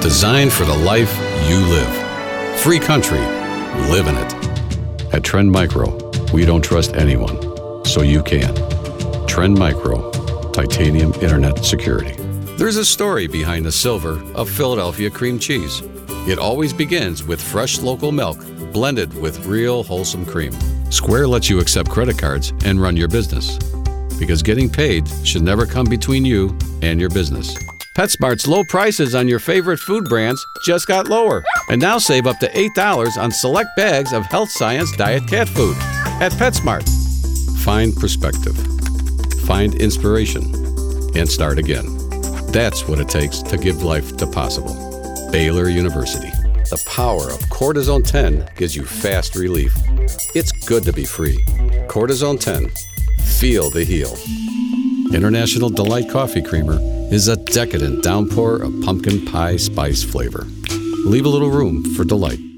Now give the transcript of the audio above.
Designed for the life you live. Free country, live in it. At Trend Micro, we don't trust anyone, so you can. Trend Micro, titanium internet security. There's a story behind the silver of Philadelphia cream cheese. It always begins with fresh local milk blended with real wholesome cream. Square lets you accept credit cards and run your business, because getting paid should never come between you and your business. PetSmart's low prices on your favorite food brands just got lower. And now save up to $8 on select bags of Health Science Diet cat food at PetSmart. Find perspective, find inspiration, and start again. That's what it takes to give life to possible. Baylor University. The power of Cortisone 10 gives you fast relief. It's good to be free. Cortisone 10. Feel the heal. International Delight Coffee Creamer is a decadent downpour of pumpkin pie spice flavor. Leave a little room for delight.